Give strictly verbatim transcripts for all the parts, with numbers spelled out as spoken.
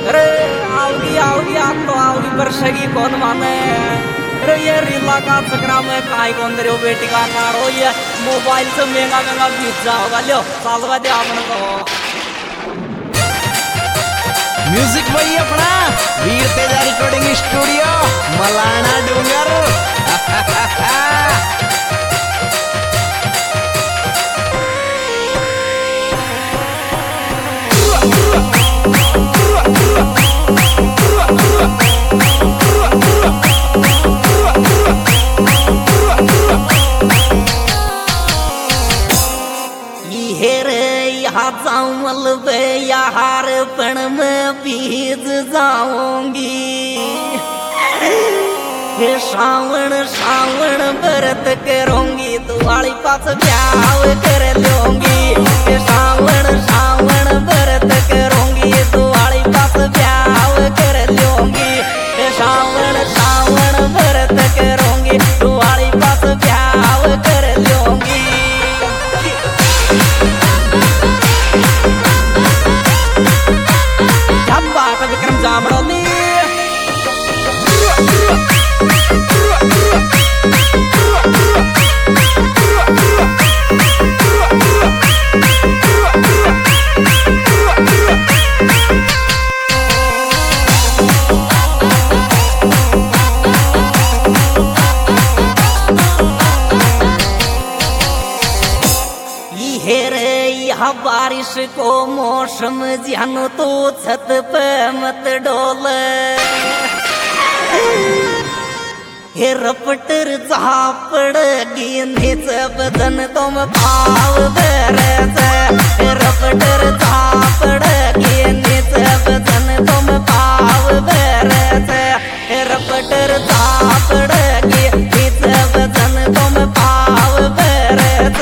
अरे आओगी आओगी आप तो आओगी बरसेगी कौन माने। अरे ये रीला का चक्रा में काई कौन दे बेटी का नारो ये मोबाइल से महंगा महंगा पिज्जा होगा लो सालवा दे आपने तो म्यूजिक वही अपना वीर तेजा रिकॉर्डिंग स्टूडियो मलाना डूंगर। जाऊल बे यार पण में बीज जाऊंगी। हे श्रावण श्रावण व्रत करूंगी दुआली पास ब्याह कर लूंगी। हे श्रावण श्रावण व्रत करूंगी दुआली पास ब्याह कर लूंगी। हे श्रावण श्रावण व्रत करूंगी दुआली पास ब्याह कर लूंगी। विक्रम जामड़ोली बारिश को मौसम जानो तो छत पे मत डोल। हे रपटर झापड़गी नीचे बदन तुम भाव बरस। हे रपटर झापड़गी नीचे बदन तुम भाव बरस। हे रपटर झापड़गी नीचे बदन तुम भाव बरस।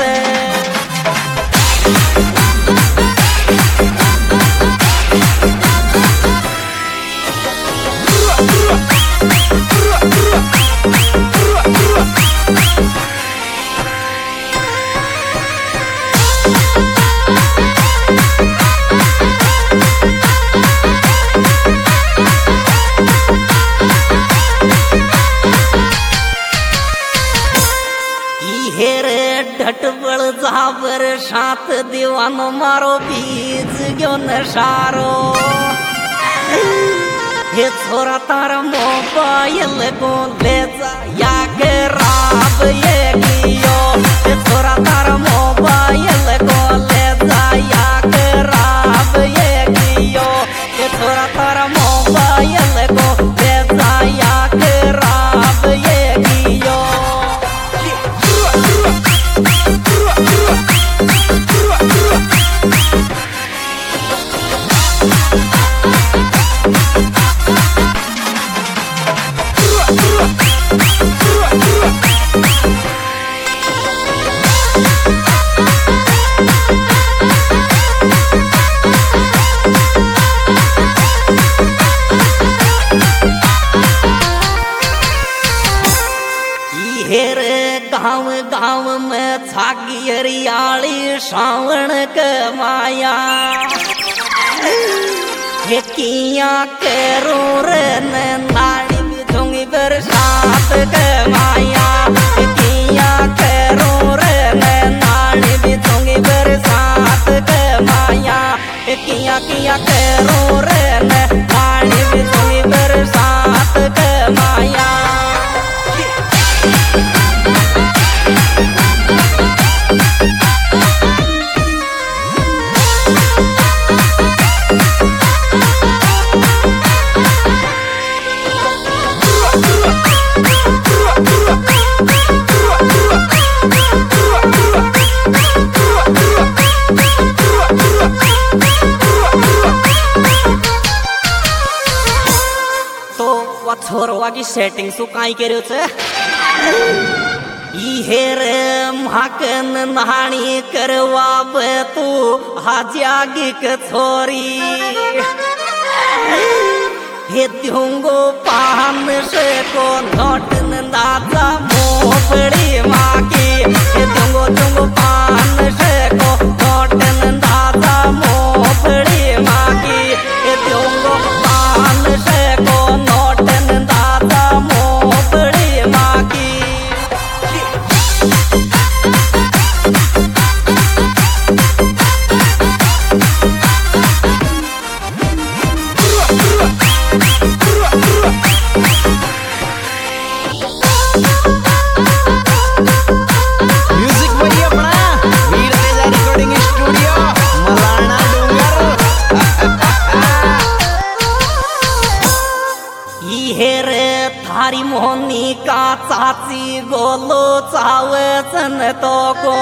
ढटबल जाबर सात दीवान मारो बीज क्यों नशारो। ये छोरा तारा मोबाइल को ले जा या खराब ये कियो। ये छोरा तारा मोबाइल को ले जा या खराब ये कियो। ये छोरा तारा मोबाइल को ले जा या खराब ये कियो। गाँव गाँव में छागी हरियाली सावण के माया। हे किया करूं रे नाड़ी बिछूंगी बरसात के माया। हे किया करूं रे नाड़ी बिछूंगी बरसात के माया। हे किया किया करूं रे नाड़ी बिछूंगी बरसात के माया। छोरवा की सेटिंग सु काई करो छे। हेर माकन नहानी करवा बे तू हाजागी के छोरी। हे दूंगो पान से को नोटन दादा मोफड़ी माकी। हे दूंगो दूंगो पान से को नोटन दादा मोफड़ी माकी। हे दूंगो चाची गोलो चावचन तो को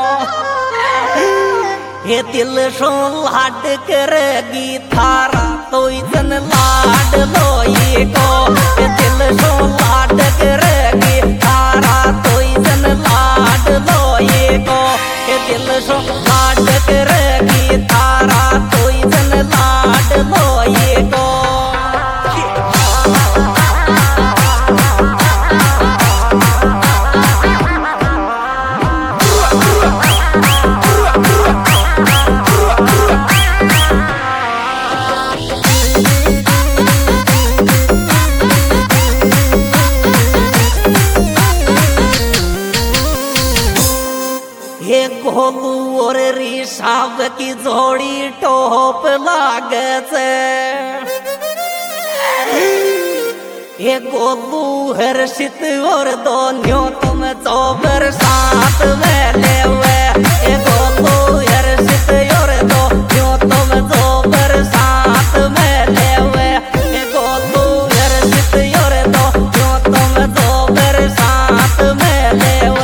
हे दिल सो लाड करेगी थारा तो जन लाड लोई को हे दिल सो लाड करेगी थारा तो जन लाड लोई को हे दिल सो लाड करेगी थारा तो जन लाड लोई को हे गोलू और ऋषभ की जोड़ी टोप लागत हे गोलू हर्षित और दोनों तुम चौबर साथ में ले हुए हे गोलू हर्षित और दोनों तुम चौबर साथ में ले हुए हे गोलू हर्षित और दोनों तुम चौबर साथ में ले हुए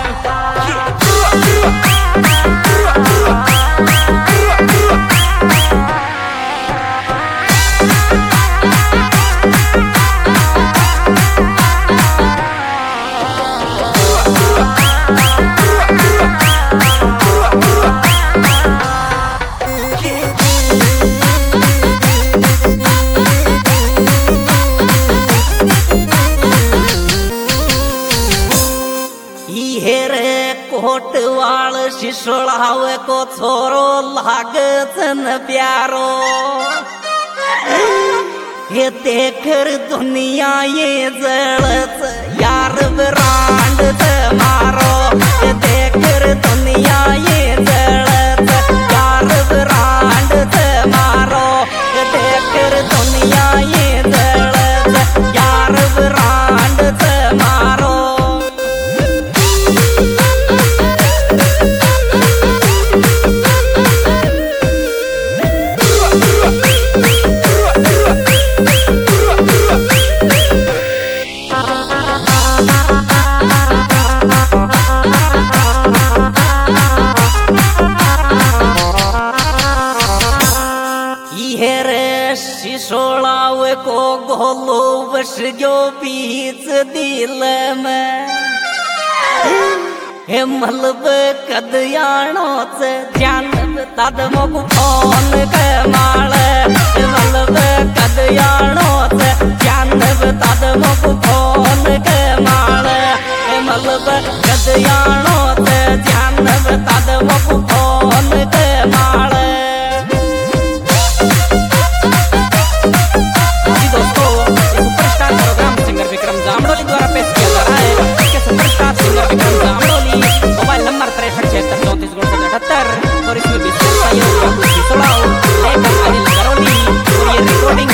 कोटवाल शिशोड़ाव को छोरो लागचन प्यारो ये देखकर दुनिया ये जलत यार ब्रांड मारो ये देखकर दुनिया ये जलत यार ब्रांड मारो ये देखकर दुनिया ये जलत यार ब्रांड मारो शिशोड़ाव को गोलो बस गयो बीच दिल में हे मलब कदयाणो से ध्यान तद मोक फोन के माल हे मलब कदयाणो से ध्यान तद मोक फोन के माल हे मलब कदयाणो से ध्यान तद मोक फोन के माल मोबाइल नंबर तिरसठ छिहत्तर चौंतीस गुण अठहत्तर और इसमें भी और ये रिकॉर्डिंग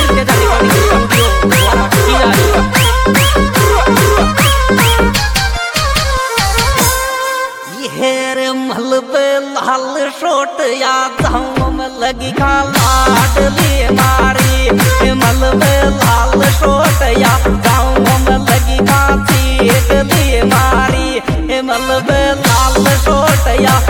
ये मल पे लाल शोट या में लगी खा लाडली मारी मल पे लाल शोट या में लगी खा चीट दी मारी मल पे लाल शोट या